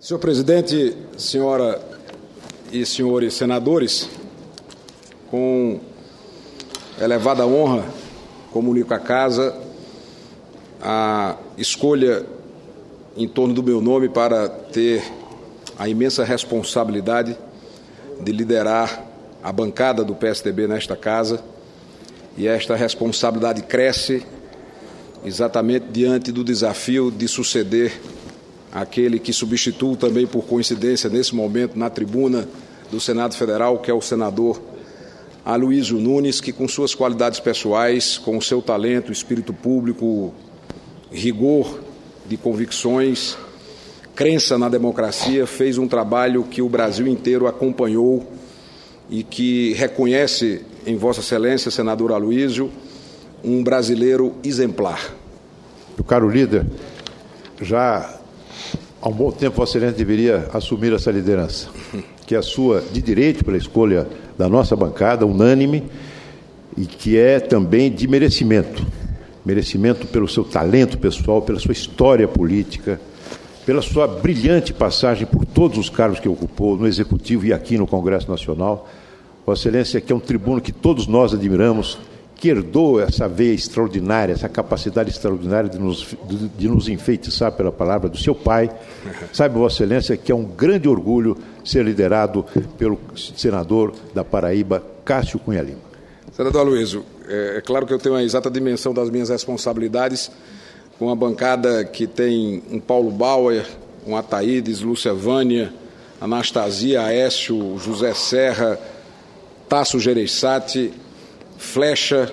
Senhor presidente, senhora e senhores senadores, com elevada honra, comunico à Casa a escolha em torno do meu nome para ter a imensa responsabilidade de liderar a bancada do PSDB nesta Casa, e esta responsabilidade cresce exatamente diante do desafio de suceder aquele que substituo também por coincidência nesse momento na tribuna do Senado Federal, que é o senador Aloysio Nunes, que com suas qualidades pessoais, com o seu talento, espírito público, rigor de convicções, crença na democracia, fez um trabalho que o Brasil inteiro acompanhou e que reconhece em Vossa Excelência, senador Aloysio, um brasileiro exemplar. Meu caro líder, já há um bom tempo Vossa Excelência deveria assumir essa liderança, que é a sua de direito pela escolha da nossa bancada, unânime, e que é também de merecimento. Merecimento pelo seu talento pessoal, pela sua história política, pela sua brilhante passagem por todos os cargos que ocupou no Executivo e aqui no Congresso Nacional. Vossa Excelência, que é um tribuno que todos nós admiramos, que herdou essa veia extraordinária, essa capacidade extraordinária de nos enfeitiçar pela palavra do seu pai. Sabe, Vossa Excelência, que é um grande orgulho ser liderado pelo senador da Paraíba, Cássio Cunha Lima. Senador Aloysio, é claro que eu tenho a exata dimensão das minhas responsabilidades com a bancada que tem um Paulo Bauer, um Ataídes, Lúcia Vânia, Anastasia, Aécio, José Serra, Tasso Gereissati, Flecha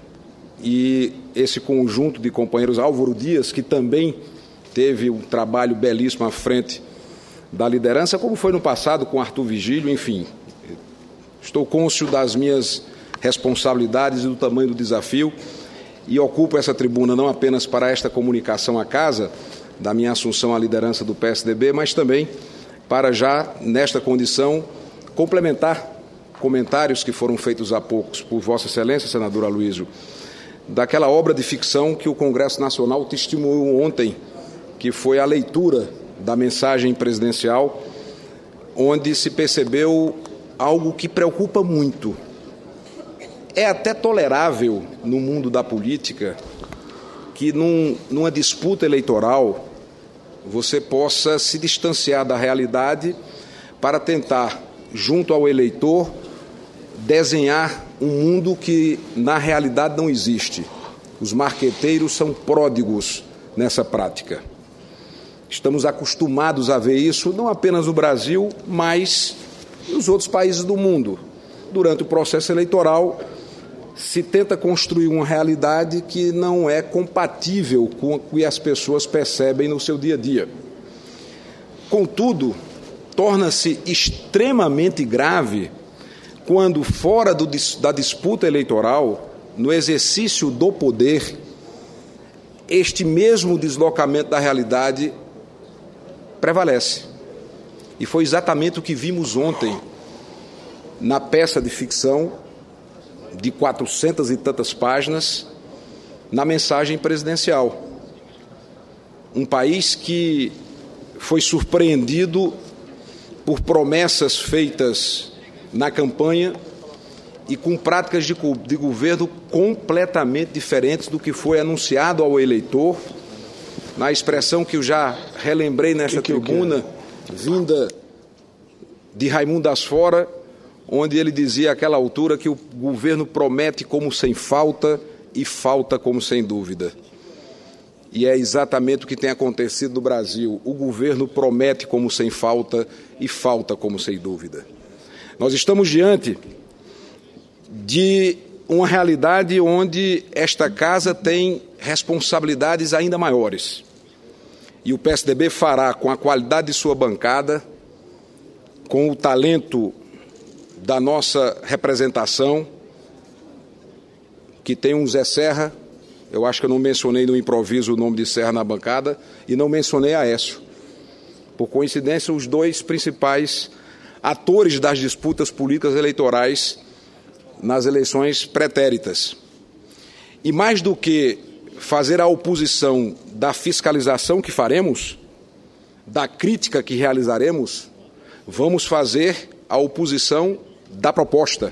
e esse conjunto de companheiros, Álvaro Dias, que também teve um trabalho belíssimo à frente da liderança, como foi no passado com Arthur Vigílio, enfim. Estou cônscio das minhas responsabilidades e do tamanho do desafio e ocupo essa tribuna não apenas para esta comunicação à Casa da minha assunção à liderança do PSDB, mas também para já, nesta condição, complementar comentários que foram feitos há poucos por Vossa Excelência, senador Aloysio, daquela obra de ficção que o Congresso Nacional testemunhou ontem, que foi a leitura da mensagem presidencial, onde se percebeu algo que preocupa muito. É até tolerável no mundo da política que numa disputa eleitoral você possa se distanciar da realidade para tentar, junto ao eleitor, desenhar um mundo que na realidade não existe. Os marqueteiros são pródigos nessa prática. Estamos acostumados a ver isso não apenas no Brasil, mas nos outros países do mundo. Durante o processo eleitoral, se tenta construir uma realidade que não é compatível com o que as pessoas percebem no seu dia a dia. Contudo, torna-se extremamente grave quando, fora da disputa eleitoral, no exercício do poder, este mesmo deslocamento da realidade prevalece. E foi exatamente o que vimos ontem na peça de ficção de 400 e tantas páginas, na mensagem presidencial. Um país que foi surpreendido por promessas feitas na campanha e com práticas de governo completamente diferentes do que foi anunciado ao eleitor, na expressão que eu já relembrei nesta tribuna, vinda de Raimundo das Fora, onde ele dizia àquela altura que o governo promete como sem falta e falta como sem dúvida. E é exatamente o que tem acontecido no Brasil. O governo promete como sem falta e falta como sem dúvida. Nós estamos diante de uma realidade onde esta Casa tem responsabilidades ainda maiores. E o PSDB fará, com a qualidade de sua bancada, com o talento da nossa representação, que tem um Zé Serra, eu acho que eu não mencionei no improviso o nome de Serra na bancada, e não mencionei Aécio. Por coincidência, os dois principais atores das disputas políticas eleitorais nas eleições pretéritas. E mais do que fazer a oposição da fiscalização que faremos, da crítica que realizaremos, vamos fazer a oposição da proposta,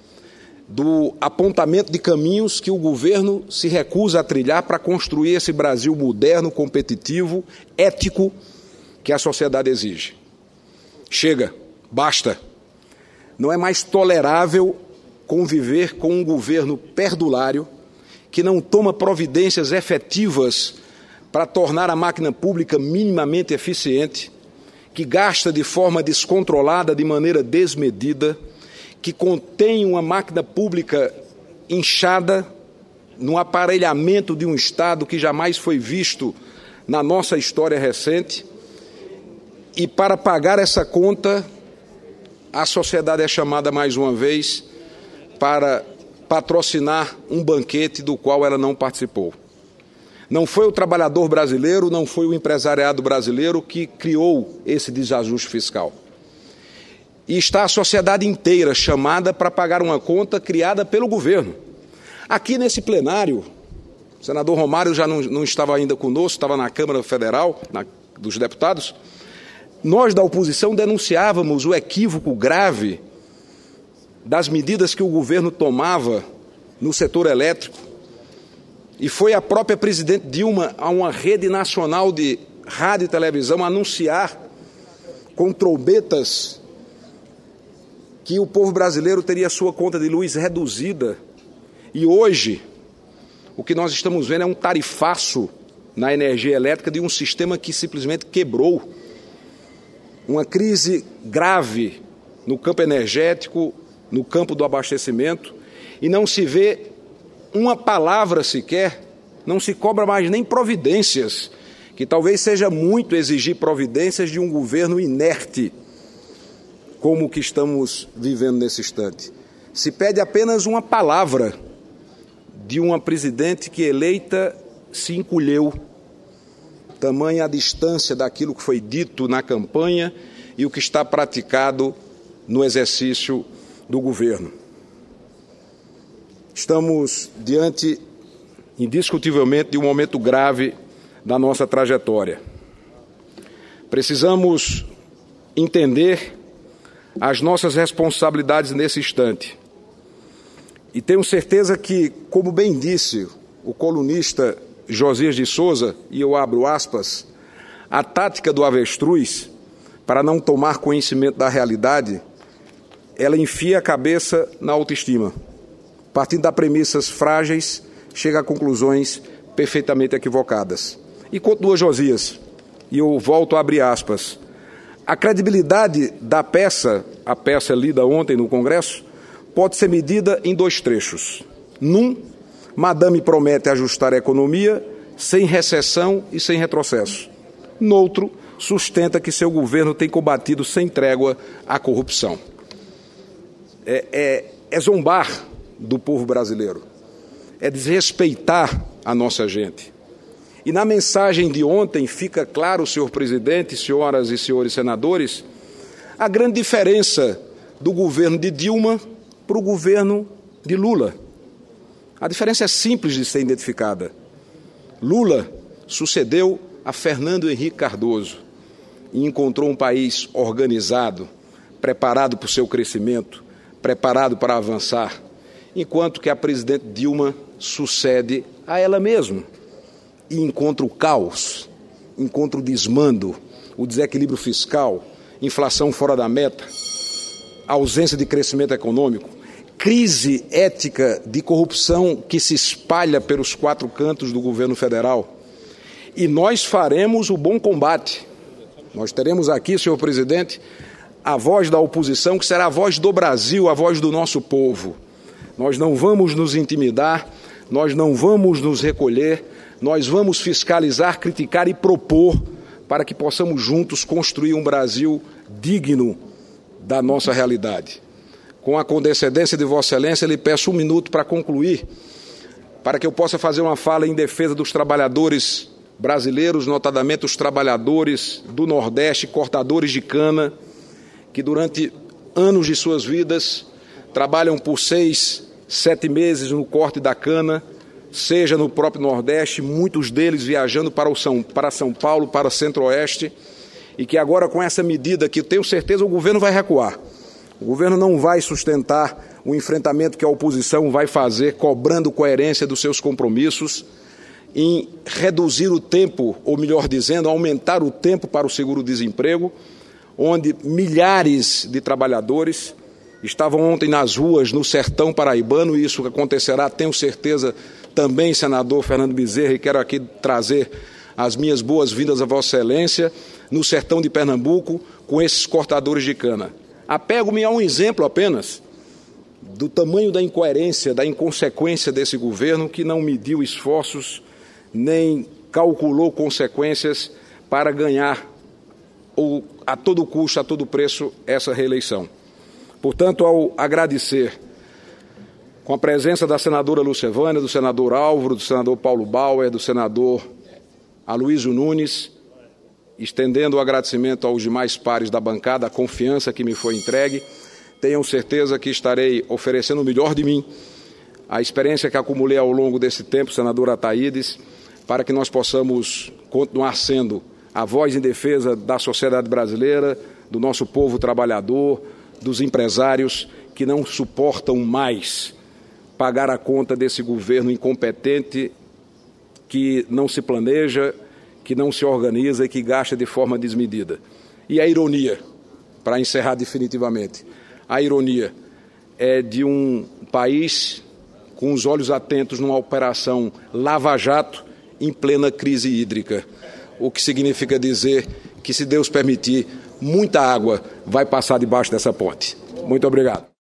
do apontamento de caminhos que o governo se recusa a trilhar para construir esse Brasil moderno, competitivo, ético, que a sociedade exige. Chega, basta. Não é mais tolerável conviver com um governo perdulário que não toma providências efetivas para tornar a máquina pública minimamente eficiente, que gasta de forma descontrolada, de maneira desmedida, que contém uma máquina pública inchada no aparelhamento de um Estado que jamais foi visto na nossa história recente. E para pagar essa conta, a sociedade é chamada mais uma vez para patrocinar um banquete do qual ela não participou. Não foi o trabalhador brasileiro, não foi o empresariado brasileiro que criou esse desajuste fiscal. E está a sociedade inteira chamada para pagar uma conta criada pelo governo. Aqui nesse plenário, o senador Romário já não estava ainda conosco, estava na Câmara Federal, dos deputados, nós da oposição denunciávamos o equívoco grave das medidas que o governo tomava no setor elétrico. E foi a própria presidente Dilma a uma rede nacional de rádio e televisão anunciar com trombetas que o povo brasileiro teria sua conta de luz reduzida. E hoje, o que nós estamos vendo é um tarifaço na energia elétrica de um sistema que simplesmente quebrou. Uma crise grave no campo energético, no campo do abastecimento, e não se vê uma palavra sequer, não se cobra mais nem providências, que talvez seja muito exigir providências de um governo inerte, como o que estamos vivendo nesse instante. Se pede apenas uma palavra de uma presidente que eleita se encolheu, tamanha a distância daquilo que foi dito na campanha e o que está praticado no exercício do governo. Estamos diante, indiscutivelmente, de um momento grave da nossa trajetória. Precisamos entender as nossas responsabilidades nesse instante. E tenho certeza que, como bem disse o colunista Josias de Souza, e eu abro aspas, a tática do avestruz, para não tomar conhecimento da realidade, ela enfia a cabeça na autoestima. Partindo de premissas frágeis, chega a conclusões perfeitamente equivocadas. E continua Josias, e eu volto a abrir aspas. A credibilidade da peça, a peça lida ontem no Congresso, pode ser medida em dois trechos. Num, Madame promete ajustar a economia sem recessão e sem retrocesso. Noutro, sustenta que seu governo tem combatido sem trégua a corrupção. É zombar do povo brasileiro, é desrespeitar a nossa gente. E na mensagem de ontem fica claro, senhor presidente, senhoras e senhores senadores, a grande diferença do governo de Dilma para o governo de Lula. A diferença é simples de ser identificada. Lula sucedeu a Fernando Henrique Cardoso e encontrou um país organizado, preparado para o seu crescimento, preparado para avançar, enquanto que a presidente Dilma sucede a ela mesma e encontra o caos, encontra o desmando, o desequilíbrio fiscal, inflação fora da meta, ausência de crescimento econômico, crise ética de corrupção que se espalha pelos quatro cantos do governo federal. E nós faremos o bom combate. Nós teremos aqui, senhor presidente, a voz da oposição, que será a voz do Brasil, a voz do nosso povo. Nós não vamos nos intimidar, nós não vamos nos recolher, nós vamos fiscalizar, criticar e propor para que possamos juntos construir um Brasil digno da nossa realidade. Com a condescendência de Vossa Excelência, lhe peço 1 minuto para concluir, para que eu possa fazer uma fala em defesa dos trabalhadores brasileiros, notadamente os trabalhadores do Nordeste, cortadores de cana, que durante anos de suas vidas trabalham por 6, 7 meses no corte da cana, seja no próprio Nordeste, muitos deles viajando para São Paulo, para o Centro-Oeste, e que agora com essa medida que tenho certeza o governo vai recuar. O governo não vai sustentar o enfrentamento que a oposição vai fazer, cobrando coerência dos seus compromissos, em reduzir o tempo, ou melhor dizendo, aumentar o tempo para o seguro-desemprego, onde milhares de trabalhadores estavam ontem nas ruas, no sertão paraibano, e isso acontecerá, tenho certeza, também, senador Fernando Bezerra, e quero aqui trazer as minhas boas-vindas a Vossa Excelência, no sertão de Pernambuco, com esses cortadores de cana. Apego-me a um exemplo apenas do tamanho da incoerência, da inconsequência desse governo, que não mediu esforços, nem calculou consequências para ganhar a todo custo, a todo preço, essa reeleição. Portanto, ao agradecer, com a presença da senadora Lúcia Vânia, do senador Álvaro, do senador Paulo Bauer, do senador Aloysio Nunes, estendendo o agradecimento aos demais pares da bancada, a confiança que me foi entregue, tenham certeza que estarei oferecendo o melhor de mim, a experiência que acumulei ao longo desse tempo, senador Ataídes, para que nós possamos continuar sendo a voz em defesa da sociedade brasileira, do nosso povo trabalhador, dos empresários que não suportam mais pagar a conta desse governo incompetente que não se planeja, que não se organiza e que gasta de forma desmedida. E a ironia, para encerrar definitivamente, a ironia é de um país com os olhos atentos numa operação lava-jato em plena crise hídrica, o que significa dizer que, se Deus permitir, muita água vai passar debaixo dessa ponte. Muito obrigado.